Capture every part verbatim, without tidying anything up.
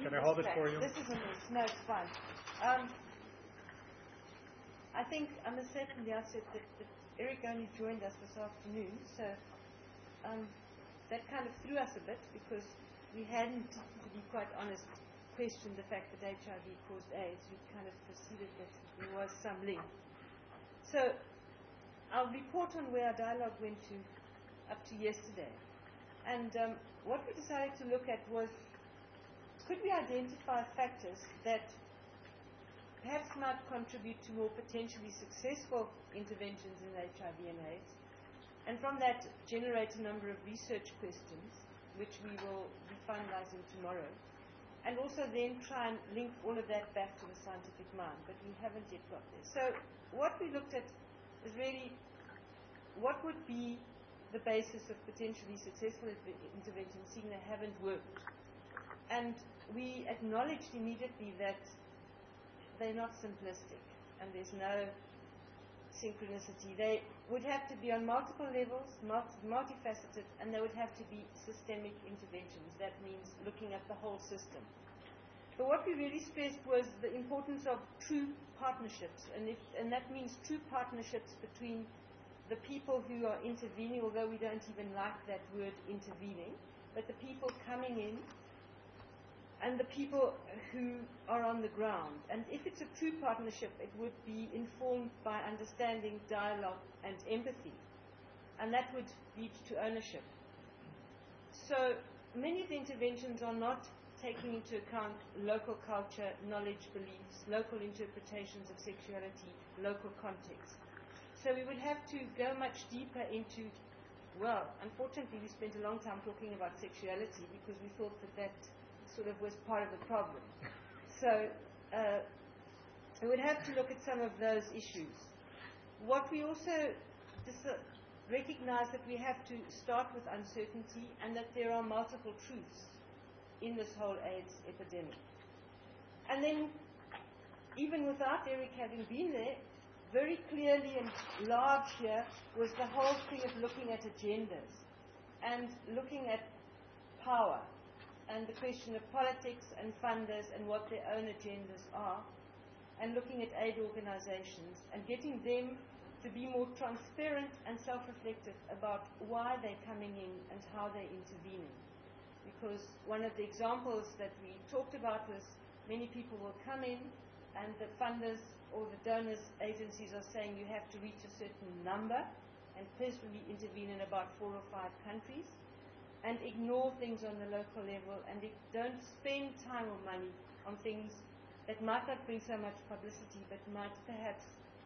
Can I hold it for you? This is a mess. No, it's fine. Um, I think I must say from the outset that, that Eric only joined us this afternoon, so um, that kind of threw us a bit because we hadn't, to be quite honest, questioned the fact that H I V caused AIDS. We kind of perceived that there was some link. So I'll report on where our dialogue went to up to yesterday. And um, what we decided to look at was, could we identify factors that perhaps might contribute to more potentially successful interventions in H I V and AIDS, and from that generate a number of research questions, which we will be finalizing tomorrow, and also then try and link all of that back to the scientific mind, but we haven't yet got there. So what we looked at is really what would be the basis of potentially successful interventions, seeing they haven't worked. And we acknowledged immediately that they're not simplistic and there's no synchronicity. They would have to be on multiple levels, multifaceted, and they would have to be systemic interventions. That means looking at the whole system. But what we really stressed was the importance of true partnerships, and, if, and that means true partnerships between the people who are intervening, although we don't even like that word intervening, but the people coming in and the people who are on the ground. And if it's a true partnership, it would be informed by understanding, dialogue, and empathy. And that would lead to ownership. So many of the interventions are not taking into account local culture, knowledge, beliefs, local interpretations of sexuality, local context. So we would have to go much deeper into, well, unfortunately we spent a long time talking about sexuality because we thought that that sort of was part of the problem. So uh, we would have to look at some of those issues. What we also dis- recognize that we have to start with uncertainty and that there are multiple truths in this whole AIDS epidemic. And then, even without Eric having been there, very clearly and large here was the whole thing of looking at agendas and looking at power and the question of politics and funders and what their own agendas are, and looking at aid organizations and getting them to be more transparent and self-reflective about why they're coming in and how they're intervening. Because one of the examples that we talked about was many people will come in and the funders or the donors agencies are saying you have to reach a certain number and personally intervene in about four or five countries and ignore things on the local level, and they don't spend time or money on things that might not bring so much publicity but might perhaps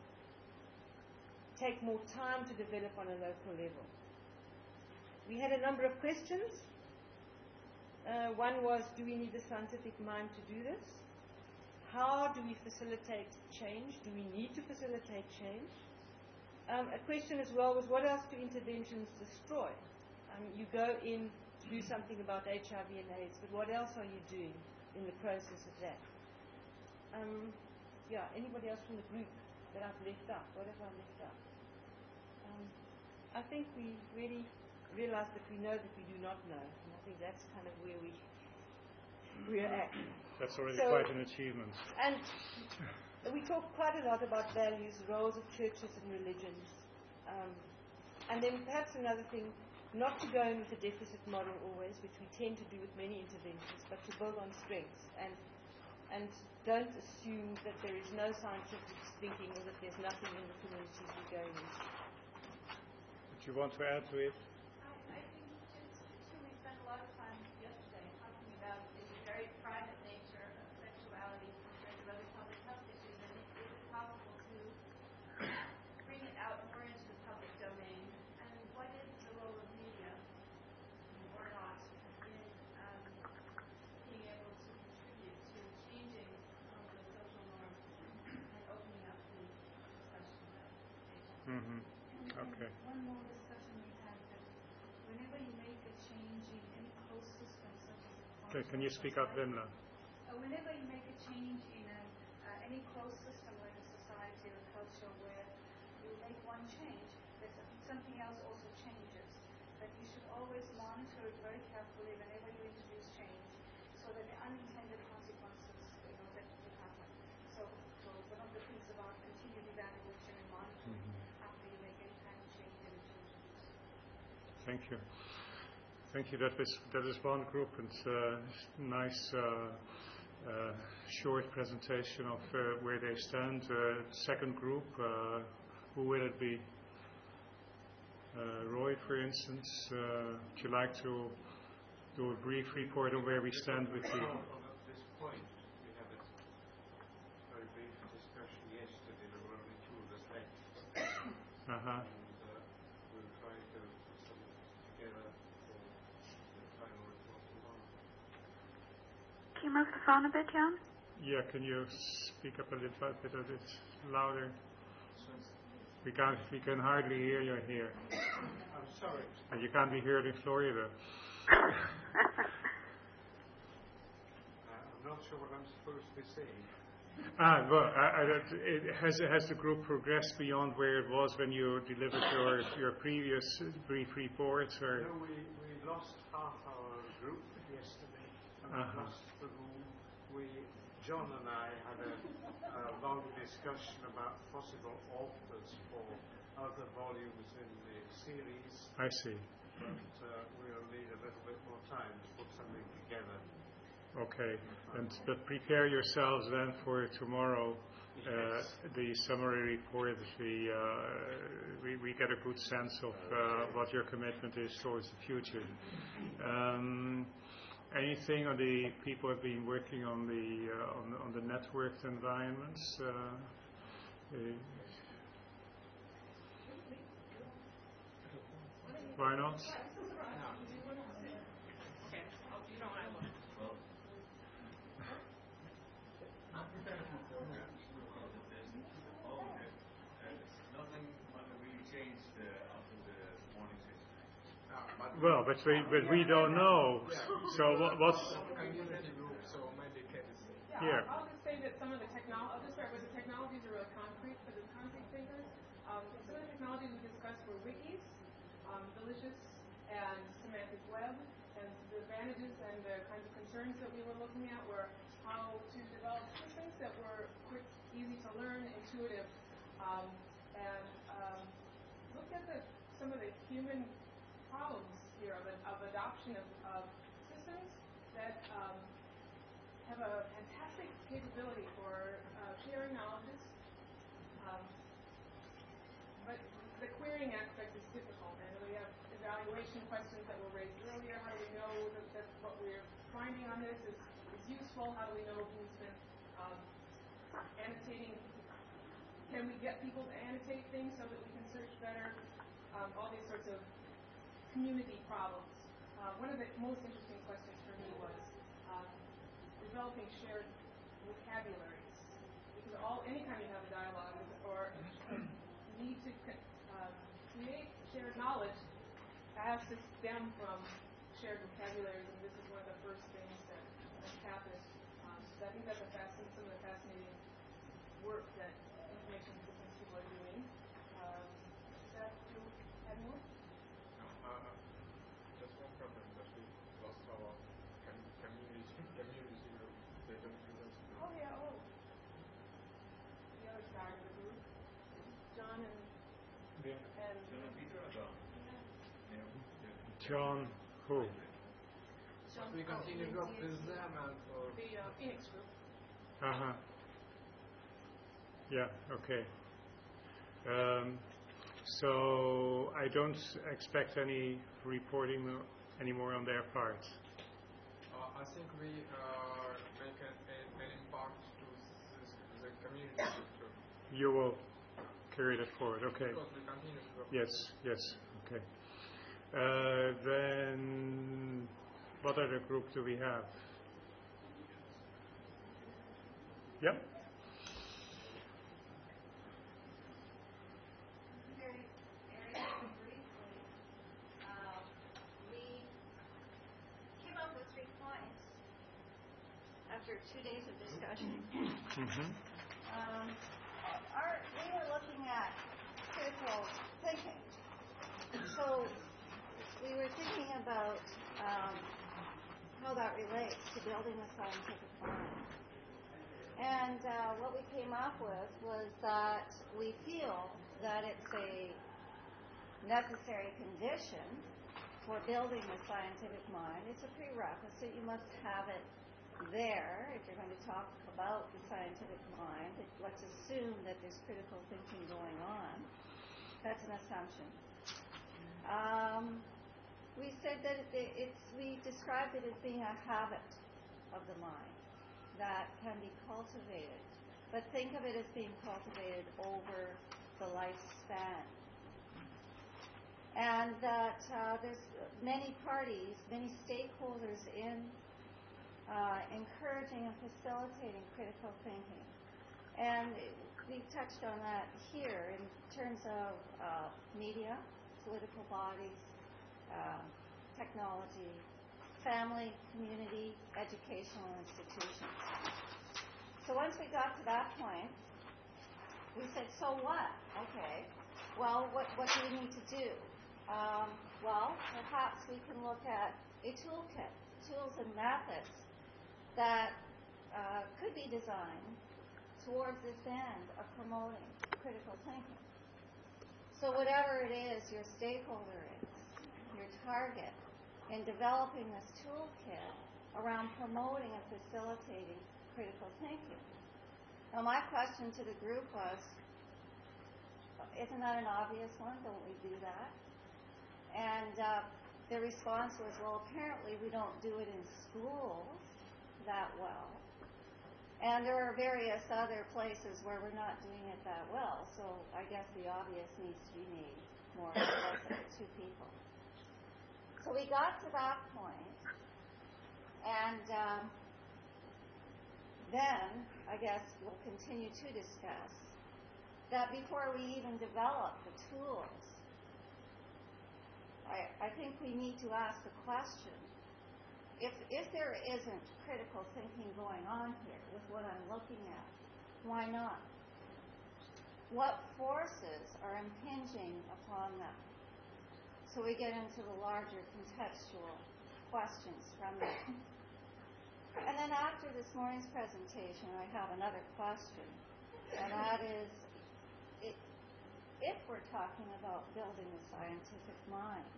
take more time to develop on a local level. We had a number of questions. Uh, one was, do we need a scientific mind to do this? How do we facilitate change? Do we need to facilitate change? Um, a question as well was, what else do interventions destroy? Um, you go in to do something about H I V and AIDS, but what else are you doing in the process of that? Um, yeah, anybody else from the group that I've left out? What have I left out? Um, I think we really realize that we know that we do not know, and I think that's kind of where we we're at. That's already so, quite an achievement. And we talk quite a lot about values, roles of churches and religions, um, and then perhaps another thing, not to go in with a deficit model always, which we tend to do with many interventions, but to build on strengths and and don't assume that there is no scientific thinking or that there's nothing in the communities we're going into. Would you want to add to it? I, I think just too, we spent a lot of time yesterday talking about the very private nature of sexuality compared to other public health issues, and it, is it possible to bring it out more into the public domain? And what is the role of media, or not, in um, being able to contribute to changing some of the social norms and opening up the discussion about H I V? Mm-hmm. Okay. One more discussion we had that whenever you make a change in any closed system, such as a Okay, can you speak up, Wimla? Uh, whenever you make a change in a, uh, any closed system, like a society or culture, where you make one change, there's something else also changes. But you should always monitor it very carefully whenever you introduce change, so that the unintended thank you. Thank you. That is that is one group, and uh, nice uh, uh, short presentation of uh, where they stand. Uh, second group, uh, who will it be? Uh, Roy, for instance, uh, would you like to do a brief report on where we stand with the... At this point, we had a very brief discussion yesterday. There were only two of us left. Uh-huh. And uh, we'll try to put something together for the final report tomorrow. Can you move the phone a bit, Jan? Yeah, can you speak up a little bit, a bit louder? We can't. We can hardly hear you here. I'm sorry. And you can't be heard in Florida. Uh, I'm not sure what I'm supposed to be saying. Ah, well, I, I, it has has the group progressed beyond where it was when you delivered your your previous brief report? Or? No, we, we lost half our group yesterday, and Uh-huh. we lost the room. We, John and I had a, a long discussion about possible authors for other volumes in the series, I see. but uh, we'll need a little bit more time to put something together. Okay, and but prepare yourselves then for tomorrow. Uh, the summary report. We, uh, we we get a good sense of uh, what your commitment is towards the future. Um, anything on the people have been working on the uh, on, on the networked environments? Uh, uh, why not? Well, but we but we don't know. So what, what's Community group, so maybe can say. Yeah. I'll, I'll just say that some of the technology, I'll just start with the technologies are really concrete for the concrete thinkers. Um, some of the technologies we discussed were wikis, um, Delicious, and semantic web, and the advantages and the kinds of concerns that we were looking at were how to develop systems that were quick, easy to learn, intuitive, um, and um, looked at the, some of the human problems here of, of adoption of, of systems that um, have a fantastic capability for uh, sharing knowledges, um, but the querying aspect is difficult, and we have evaluation questions that were raised earlier. How do we know that, that what we're finding on this is, is useful? How do we know who's been um, annotating? Can we get people to annotate things so that we can search better? Um, all these sorts of community problems. Uh, one of the most interesting questions for me was um, developing shared vocabularies, because all anytime you have a dialogue or a need to uh, create shared knowledge has to stem from shared vocabularies, and this is one of the first things that has happened. Um, so I think that's a fascinating, some of the fascinating work that information systems people are doing. Um, is that you had more? Uh, that's one problem that we lost our com- community community group. They don't do that. Oh yeah, oh. The other side of the group. John and Yeah. and John who? John We continue to work with them and for the uh, Phoenix group. Uh-huh. Yeah, okay. Um, so I don't expect any reporting anymore on their part. uh, I think we uh, make an, an, an impact to this, the community group too. You will carry that forward, okay. Because we continue to work. Yes, yes, okay. Uh, then, what other group do we have? Yep. Very, very briefly, uh, we came up with three points after two days of discussion. Mm-hmm. Um, our, we were looking at critical thinking. So we were thinking about um, how that relates to building a scientific mind. And uh, what we came up with was that we feel that it's a necessary condition for building the scientific mind. It's a prerequisite. You must have it there if you're going to talk about the scientific mind. It, let's assume that there's critical thinking going on. That's an assumption. Um, we said that it, it's, we described it as being a habit of the mind that can be cultivated. But think of it as being cultivated over the lifespan. And that uh, there's many parties, many stakeholders in uh, encouraging and facilitating critical thinking. And we've touched on that here in terms of uh, media, political bodies, uh, technology, family, community, educational institutions. So once we got to that point, we said, so what? Okay, well, what, what do we need to do? Um, well, perhaps we can look at a toolkit, tools and methods that uh, could be designed towards this end of promoting critical thinking. So whatever it is your stakeholder is, your target, in developing this toolkit around promoting and facilitating critical thinking. Now my question to the group was, isn't that an obvious one? Don't we do that? And uh, the response was, well, apparently we don't do it in schools that well. And there are various other places where we're not doing it that well. So I guess the obvious needs to be made more accessible to people. So we got to that point, and um, then I guess we'll continue to discuss that before we even develop the tools, I, I think we need to ask the question, if, if there isn't critical thinking going on here with what I'm looking at, why not? What forces are impinging upon them? So we get into the larger contextual questions from that. And then after this morning's presentation, I have another question, and that is, it, if we're talking about building the scientific mind,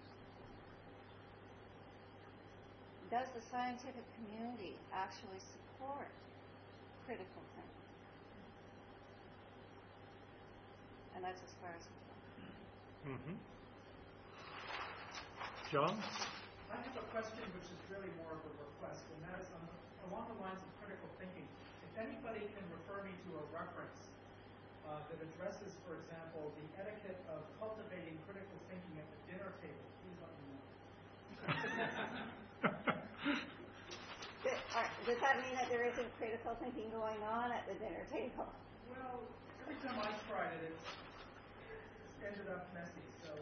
does the scientific community actually support critical thinking? And that's as far as we go. Mm-hmm. John? I have a question which is really more of a request, and that is on, along the lines of critical thinking. If anybody can refer me to a reference uh, that addresses, for example, the etiquette of cultivating critical thinking at the dinner table, please let me know. Does that mean that there isn't critical thinking going on at the dinner table? Well, every time I tried it, it's ended up messy, so...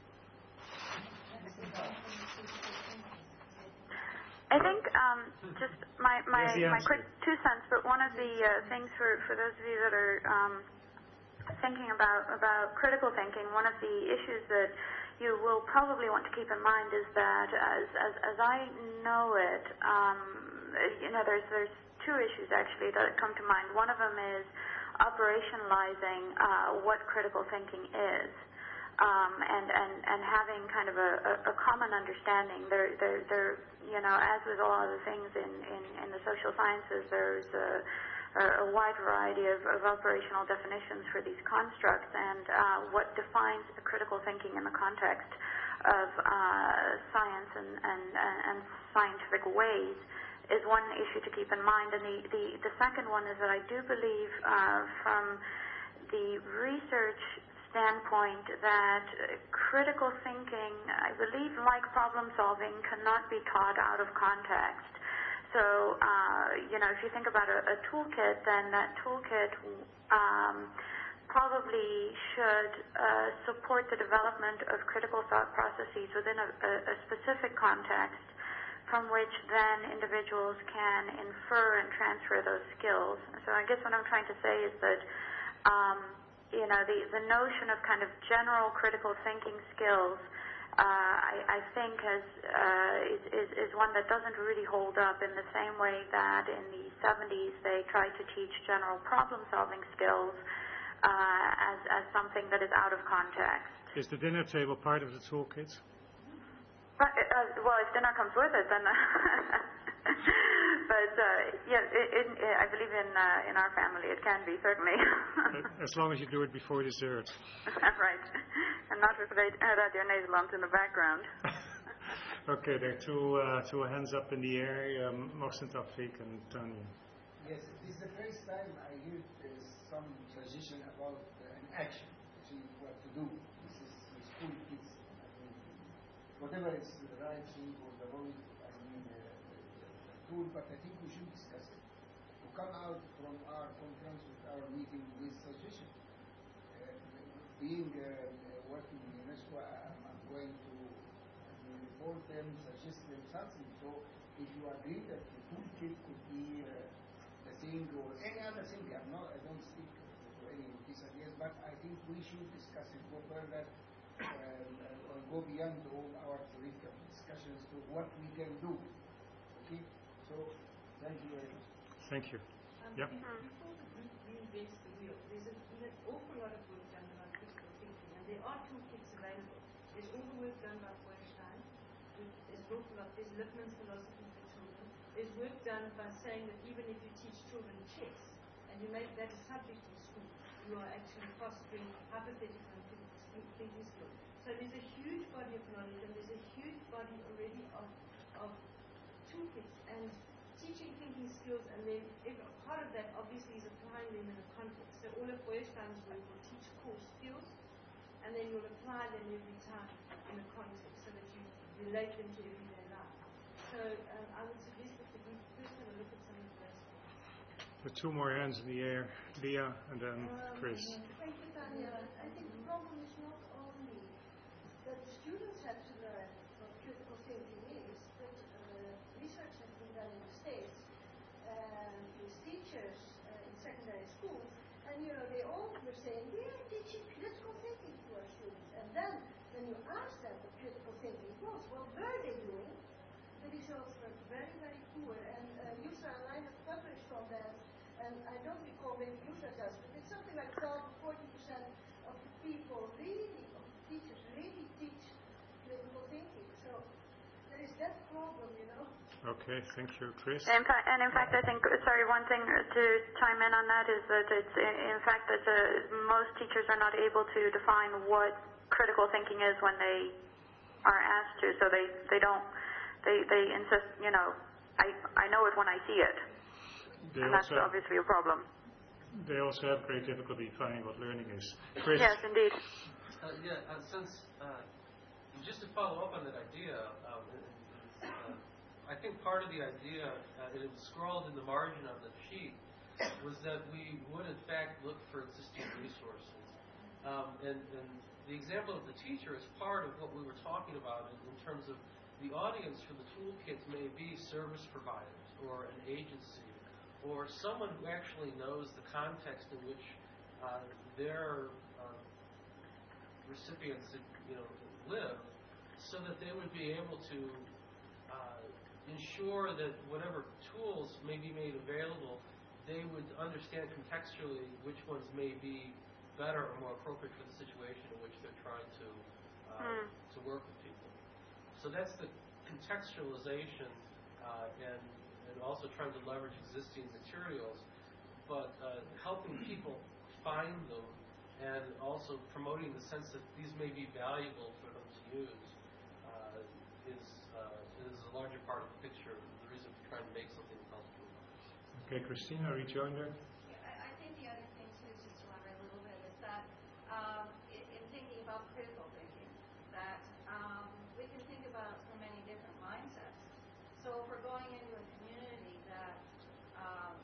I think um, just my my, my quick two cents, but one of the uh, things for, for those of you that are um, thinking about, about critical thinking, one of the issues that you will probably want to keep in mind is that as as, as I know it, um, you know, there's there's two issues actually that come to mind. One of them is operationalizing uh, what critical thinking is. Um, and, and, and having kind of a, a, a common understanding. There, there, there, you know, as with all other things in, in, in the social sciences, there's a, a wide variety of, of operational definitions for these constructs, and uh, what defines critical thinking in the context of uh, science and, and, and scientific ways is one issue to keep in mind. And the, the, the second one is that I do believe uh, from the research standpoint that uh, critical thinking, I believe, like problem solving, cannot be taught out of context. So, uh, you know, if you think about a, a toolkit, then that toolkit um, probably should uh, support the development of critical thought processes within a, a, a specific context from which then individuals can infer and transfer those skills. So I guess what I'm trying to say is that um, you know, the, the notion of kind of general critical thinking skills, uh, I, I think has, uh, is, is, is one that doesn't really hold up in the same way that in the seventies they tried to teach general problem-solving skills uh, as, as something that is out of context. Is the dinner table part of the toolkit? But, uh, well, if dinner comes with it, then. But uh, yeah, it, it, it, I believe in uh, in our family it can be certainly. As long as you do it before dessert. Right, and not with Radio Nederland in the background. Okay, there are two uh, two hands up in the air, um, Mohsen Tawfiq and Tanya. Yes, this is the first time I hear uh, some suggestion about uh, an action, to see what to do. This is the school kids. I mean, whatever is the right thing or the wrong, I mean, uh, the tool, but I think we should discuss it. To come out from our conference with our meeting with suggestion. Uh, being uh, working in UNESCO, I'm, I'm going to report them, suggest them something. So if you agree that the toolkit could be uh, the thing or any other thing, I'm not, I don't speak to any of these ideas, but I think we should discuss it, go further, uh, or go beyond all our theoretical discussions to what we can do. Okay? So, thank you very much. Thank you. Um, yep. Before the group reinvents the wheel, there's a, an awful lot of work done about critical thinking, and there are toolkits available. There's all the work done by Feuerstein. There's talk about there's Lippmann's philosophy for children. There's work done by saying that even if you teach children chess and you make that a subject in school, you are actually fostering hypothetical and critical thinking skills. So there's a huge body of knowledge and there's a huge body already of, of toolkits and teaching thinking skills, and then if part of that obviously is applying them in a context. So all of Feuerstein's work will teach core skills, and then you'll apply them every time in a context so that you relate them to everyday life. So um, I would suggest that the group first have a look at some of those. The two more hands in the air, Leah and then um, Chris. Thank you, Tanya. I think the problem is not only that the students have to learn what critical thinking is, but uh, research has been done in the States and with teachers uh, in secondary schools, and you know, they all were saying, we are teaching critical thinking to our students. And then when you ask them what critical thinking was, what were they doing? The results were very, very poor. And uh, Yusra and I have published on that, and I don't recall maybe Yusra does, but it's something like twelve to forty percent of the people really, of the teachers really teach critical thinking. So there is that problem, you know. Okay, thank you, Chris. In fact, and in fact, I think, sorry, one thing to chime in on that is that it's, in fact, that uh, most teachers are not able to define what critical thinking is when they are asked to, so they, they don't, they, they insist, you know, I, I know it when I see it. They and that's have, obviously a problem. They also have great difficulty defining what learning is. Chris? Yes, indeed. Uh, yeah, uh, since, uh, just to follow up on that idea, uh, uh, I think part of the idea, uh, it was scrawled in the margin of the sheet, was that we would in fact look for existing resources. Um, and, and the example of the teacher is part of what we were talking about in, in terms of the audience for the toolkits may be service providers or an agency or someone who actually knows the context in which uh, their uh, recipients you know, live, so that they would be able to uh, ensure that whatever tools may be made available, they would understand contextually which ones may be better or more appropriate for the situation in which they're trying to uh, mm. to work with people. So that's the contextualization uh, and and also trying to leverage existing materials, but uh, helping people find them and also promoting the sense that these may be valuable for them to use uh, is uh, is a larger part of the picture. The reason for trying to make something helpful. Okay, Christina, rejoinder. Yeah, I, I think the other thing too, just to elaborate a little bit, is that um, in, in thinking about critical thinking, that um, we can think about from many different mindsets. So if we're going into a community that um,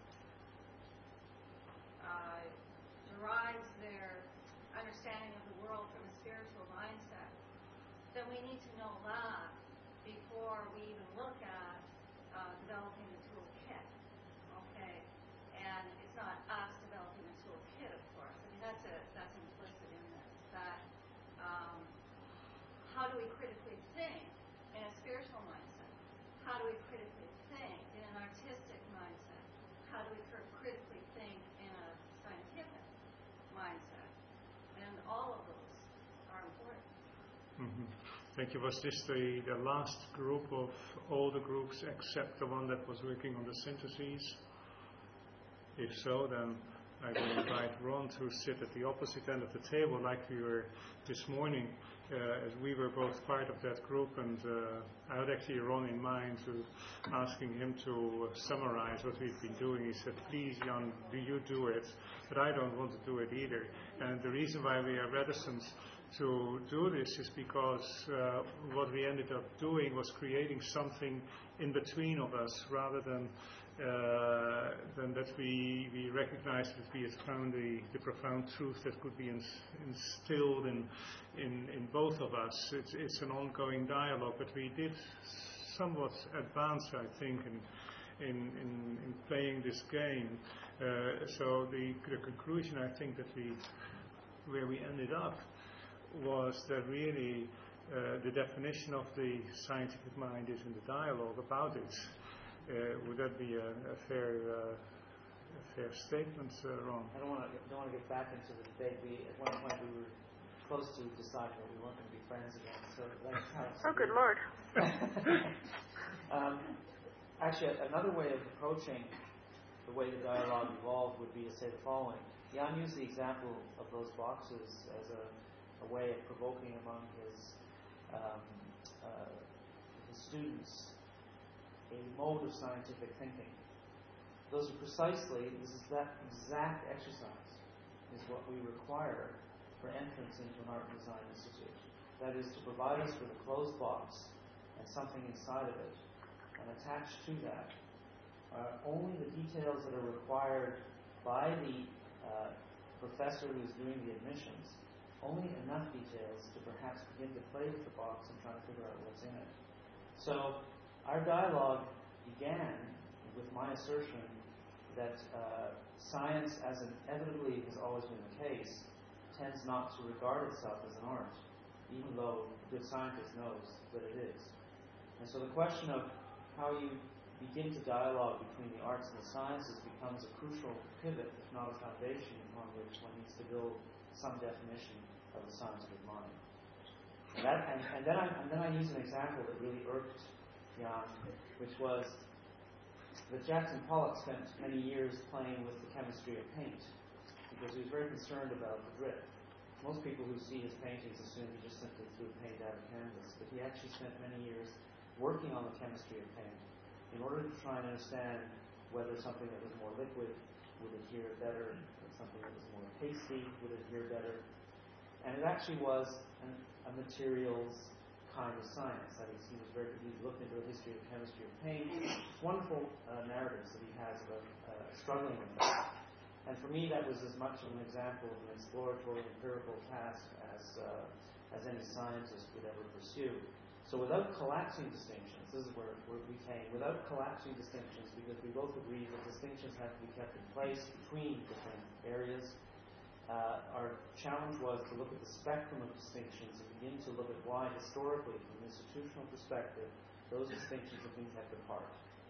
uh, derives their understanding of the world from a spiritual mindset, then we need to know that before we even look at uh, developing the toolkit. Okay, and think it was this the, the last group of all the groups except the one that was working on the syntheses? If so, then I will invite Ron to sit at the opposite end of the table like we were this morning, uh, as we were both part of that group, and uh, I had actually Ron in mind to asking him to uh, summarize what we've been doing. He said, please, Jan, do you do it? But I don't want to do it either. And the reason why we are reticent to do this is because uh, what we ended up doing was creating something in between of us rather than uh, than that we, we recognized that we had found the, the profound truth that could be ins- instilled in, in in both of us. It's, it's an ongoing dialogue, but we did somewhat advance, I think, in in, in, in playing this game. Uh, so the, the conclusion, I think, that we where we ended up was that really uh, the definition of the scientific mind is in the dialogue about it. Uh, would that be a, a fair uh, a fair statement, uh, Ron? I don't want to don't want to get back into the debate. We at one point we were close to deciding that we weren't going to be friends again. So that's kind of oh, good Lord. um, actually, another way of approaching the way the dialogue evolved would be to say the following. Jan used the example of those boxes as a a way of provoking among his um, uh, his students a mode of scientific thinking. Those are precisely, this is that exact exercise is what we require for entrance into an art and design institute. That is to provide us with a closed box and something inside of it, and attached to that are only the details that are required by the uh, professor who's doing the admissions, only enough details to perhaps begin to play with the box and try to figure out what's in it. So our dialogue began with my assertion that uh, science, as inevitably has always been the case, tends not to regard itself as an art, even though a good scientist knows that it is. And so the question of how you begin to dialogue between the arts and the sciences becomes a crucial pivot, if not a foundation, upon which one needs to build some definition of the scientific mind. And, that, and, and, then I, and then I used an example that really irked Jan, which was that Jackson Pollock spent many years playing with the chemistry of paint because he was very concerned about the drip. Most people who see his paintings assume he just simply threw paint out of canvas, but he actually spent many years working on the chemistry of paint in order to try and understand whether something that was more liquid would adhere better, something that was more pasty would adhere better. And it actually was an, a materials kind of science. That is, he was very he looked into the history of chemistry of paint. Wonderful uh, narratives that he has about uh, struggling with that. And for me, that was as much of an example of an exploratory empirical task as uh, as any scientist would ever pursue. So without collapsing distinctions, this is where, where we came, without collapsing distinctions, because we both agree that distinctions have to be kept in place between different areas. Uh, our challenge was to look at the spectrum of distinctions and begin to look at why, historically, from an institutional perspective, those distinctions have been kept apart.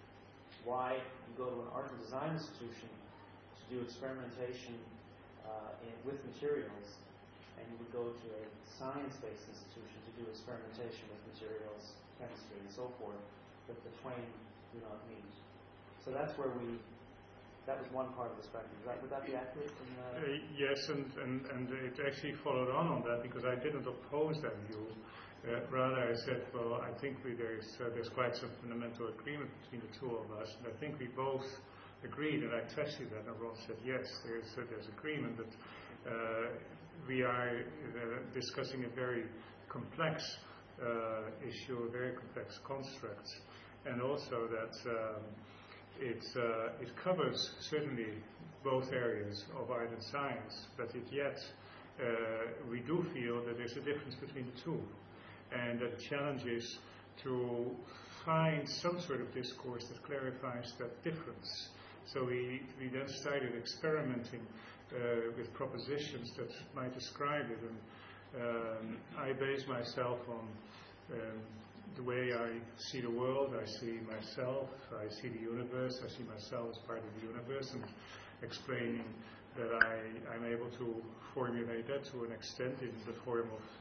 Why you go to an art and design institution to do experimentation uh, in, with materials, and you would go to a science-based institution to do experimentation with materials, chemistry, and so forth, but the twain do not meet. So that's where we That was one part of the spectrum. Is that, would that be accurate? In, uh... Uh, yes, and, and, and it actually followed on on that because I didn't oppose that view. Uh, rather, I said, well, I think we, there's uh, there's quite some fundamental agreement between the two of us, and I think we both agreed, and I tested that, and Ron said, yes, there's uh, there's agreement that uh, we are uh, discussing a very complex uh, issue, a very complex construct, and also that um, It, uh, it covers certainly both areas of art and science, but it yet uh, we do feel that there's a difference between the two, and that the challenge is to find some sort of discourse that clarifies that difference. So we, we then started experimenting uh, with propositions that might describe it, and um, I base myself on um, the way I see the world, I see myself, I see the universe, I see myself as part of the universe, and explaining that I, I'm able to formulate that to an extent in the form of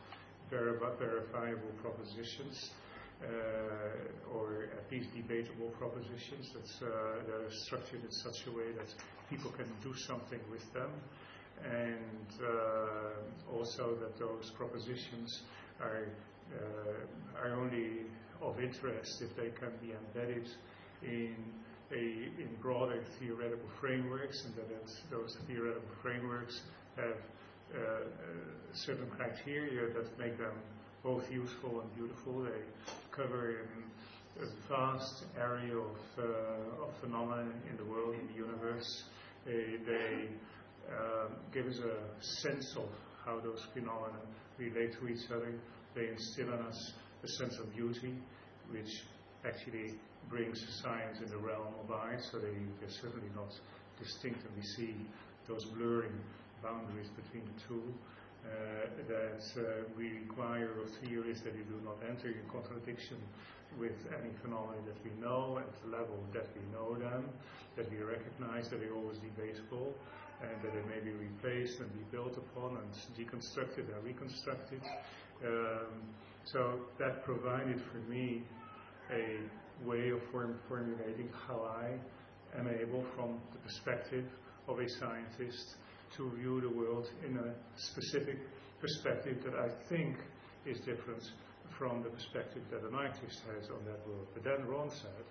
verifiable propositions, uh, or at least debatable propositions that's, uh, that are structured in such a way that people can do something with them, and uh, also that those propositions are uh, are only of interest if they can be embedded in a in broader theoretical frameworks, and that it's, those theoretical frameworks have uh, certain criteria that make them both useful and beautiful. They cover a vast area of, uh, of phenomena in the world, in the universe. They, they uh, give us a sense of how those phenomena relate to each other. They instill in us a sense of beauty, which actually brings science in the realm of art, so they, they certainly not distinctively see those blurring boundaries between the two. Uh, that uh, we require of theories that you do not enter in contradiction with any phenomena that we know at the level that we know them, that we recognize that they're always debatable, and that they may be replaced and be built upon and deconstructed and reconstructed. Um, so that provided for me a way of form formulating how I am able, from the perspective of a scientist, to view the world in a specific perspective that I think is different from the perspective that an artist has on that world. But then Ron said,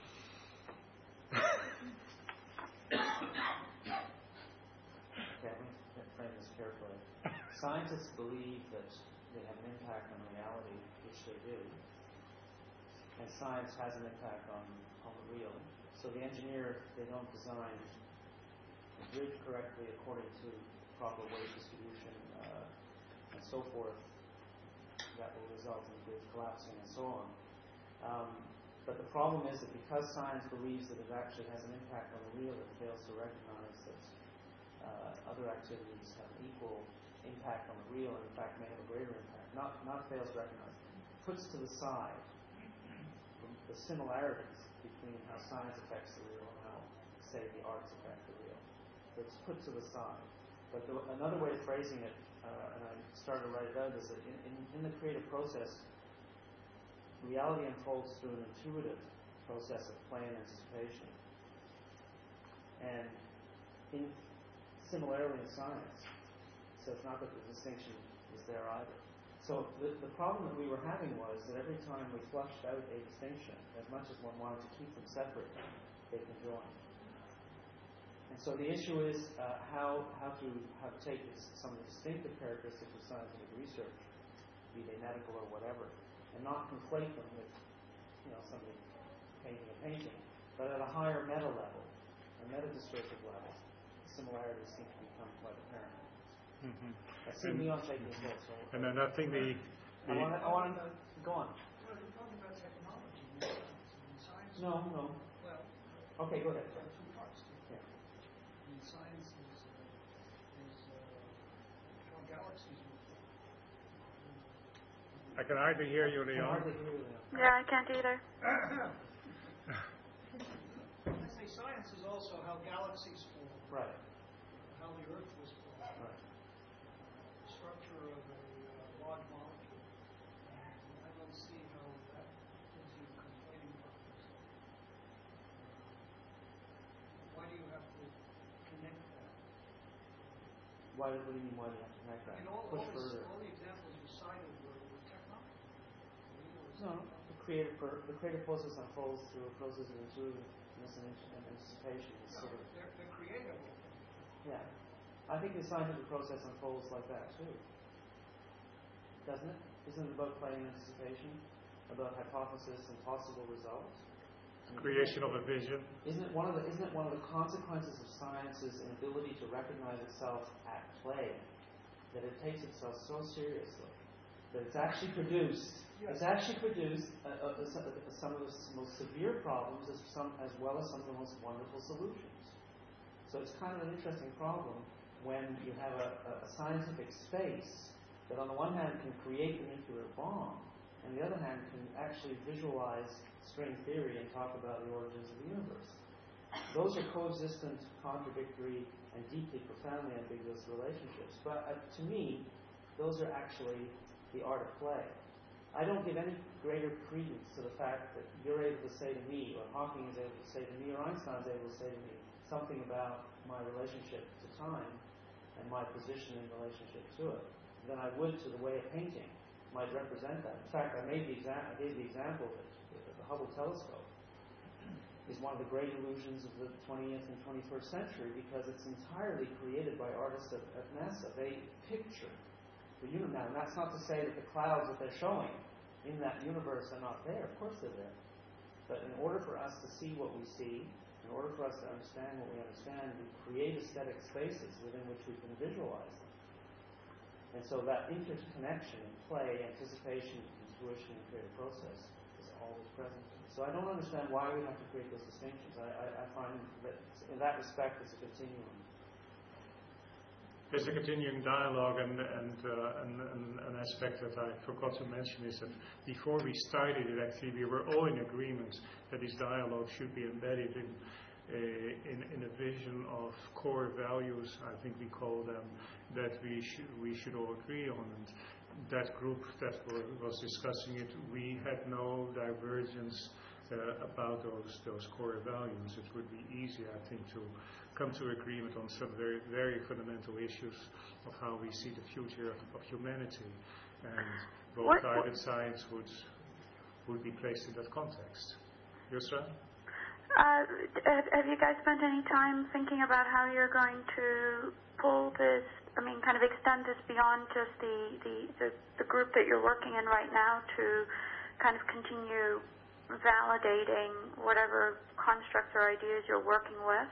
okay, let me frame this carefully. Scientists believe that they have an impact on reality, which they do, and science has an impact on, on the real. So the engineer, they don't design the grid correctly according to proper weight distribution uh, and so forth. That will result in grids collapsing and so on. Um, but the problem is that because science believes that it actually has an impact on the real, it fails to recognize that uh, other activities have an equal impact on the real, and in fact may have a greater impact. Not, not fails to recognize. Puts to the side the, the similarities between how science affects the real and how, say, the arts affect the real. So it's put to the side. But the, another way of phrasing it, uh, and I started to write it out, is that in, in, in the creative process, reality unfolds through an intuitive process of play and anticipation. And in similarly in science, so it's not that the distinction is there either. So the, the problem that we were having was that every time we flushed out a distinction, as much as one wanted to keep them separate, they conjoined. And so the issue is uh, how how to how to take this, some of the distinctive characteristics of scientific research, be they medical or whatever, and not conflate them with, you know, somebody painting a painting, but at a higher meta level, a meta-discursive level, the similarities seem to become quite apparent. Mm-hmm. I see Leon shaking his head. So and then I think the, the I want to, I want to go on. Well, we're talking about technology, not science. No, no. Well, okay, go ahead. There are two parts to it. Yeah. I mean, science is, uh, is uh, how galaxies move. I can hardly hear you, Leon. I can hardly hear you, Leon. Yeah, I can't either. I say science is also how galaxies form. Right. How the Earth was formed. Right. The structure of a uh, large molecule. And I don't see how that gives you conflating properties. Why do you have to connect that? Why, what do you mean, why do you have to connect that? I mean, all, Push all, this, further. all the examples you cited were, were technology. No, the creative, per, the creative process unfolds through a process of intuitiveness and anticipation. It's No, sort of, they're, they're creative. yeah. I think the scientific process unfolds like that too. Doesn't it? Isn't it about play and anticipation? About hypothesis and possible results? I mean, creation of a vision. Isn't it one of the isn't it one of the consequences of science's inability to recognize itself at play, that it takes itself so seriously that it's actually produced It's actually produced uh, uh, uh, some of the most severe problems as, some, as well as some of the most wonderful solutions. So it's kind of an interesting problem when you have a, a scientific space that on the one hand can create the nuclear bomb, and on the other hand can actually visualize string theory and talk about the origins of the universe. Those are coexistent, contradictory, and deeply, profoundly ambiguous relationships. But uh, to me, those are actually the art of play. I don't give any greater credence to the fact that you're able to say to me, or Hawking is able to say to me, or Einstein is able to say to me something about my relationship to time and my position in relationship to it, than I would to the way a painting might represent that. In fact, I made the exa- I gave the example that the Hubble telescope is one of the great illusions of the twentieth and twenty-first century because it's entirely created by artists at, at NASA. They picture the universe. Now, and that's not to say that the clouds that they're showing in that universe are not there. Of course they're there. But in order for us to see what we see, in order for us to understand what we understand, we create aesthetic spaces within which we can visualize them. And so that interconnection in play, anticipation, intuition, and creative process is always present. So I don't understand why we have to create those distinctions. I, I, I find that in that respect it's a continuum. There's a continuing dialogue, and, and, uh, and, and an aspect that I forgot to mention is that before we started it, actually, we were all in agreement that this dialogue should be embedded in, uh, in, in a vision of core values, I think we call them, that we should, we should all agree on. And that group that were, was discussing it, we had no divergence uh, about those, those core values. It would be easy, I think, to come to agreement on some very, very fundamental issues of how we see the future of, of humanity, and both what, art what? and science would would be placed in that context. Yusra? Uh, have you guys spent any time thinking about how you're going to pull this, I mean, kind of extend this beyond just the, the, the, the group that you're working in right now to kind of continue validating whatever constructs or ideas you're working with?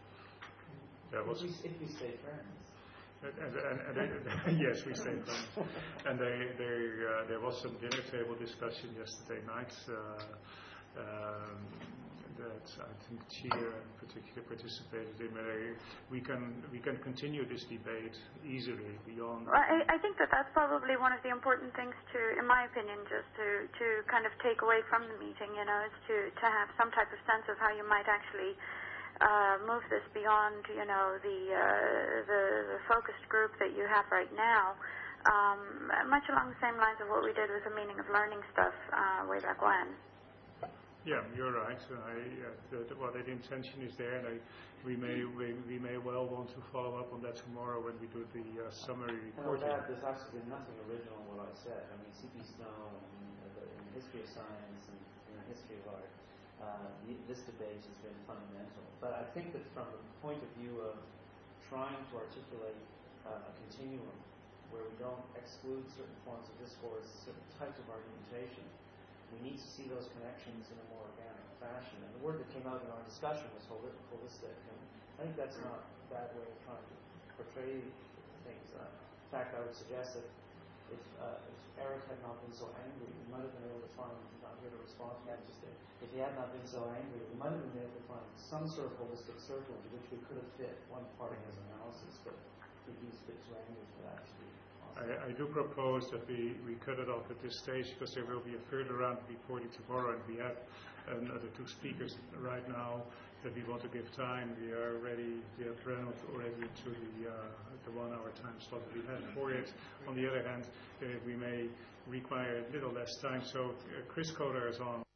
That was if, we, if we stay friends. And, and, and they, yes, we stay friends. And they, they, uh, there was some dinner table discussion yesterday night uh, um, that I think Chia particularly participated in. Where we can we can continue this debate easily beyond. I, I think that that's probably one of the important things to, in my opinion, just to, to kind of take away from the meeting. You know, is to to have some type of sense of how you might actually. Uh, move this beyond, you know, the, uh, the the focused group that you have right now, um, much along the same lines of what we did with the meaning of learning stuff uh, way back when. Yeah, you're right. I, uh, the, the, well, the intention is there, and I, we may we, we may well want to follow up on that tomorrow when we do the uh, summary reporting. And that, there's actually nothing original in what I said. I mean, C P Snow in, in the history of science and in the history of art. Uh, this debate has been fundamental. But I think that from the point of view of trying to articulate uh, a continuum where we don't exclude certain forms of discourse, certain types of argumentation, we need to see those connections in a more organic fashion. And the word that came out in our discussion was holistic. And I think that's not a bad way of trying to portray things. Uh, in fact, I would suggest that if, uh, if Eric had not been so angry, we might have been able to find, not here to respond to that, just if he had not been so angry, we might have been able to find some sort of holistic circle into which we could have fit one part of his analysis, but he was a bit too angry for that to be possible. I, I do propose that we, we cut it off at this stage because there will be a further round reporting tomorrow, and we have another two speakers right now that we want to give time. We are already, we have run already to the, uh, the one hour time slot that we had for it. On the other hand, uh, we may require a little less time, so uh, Chris Kohler is on.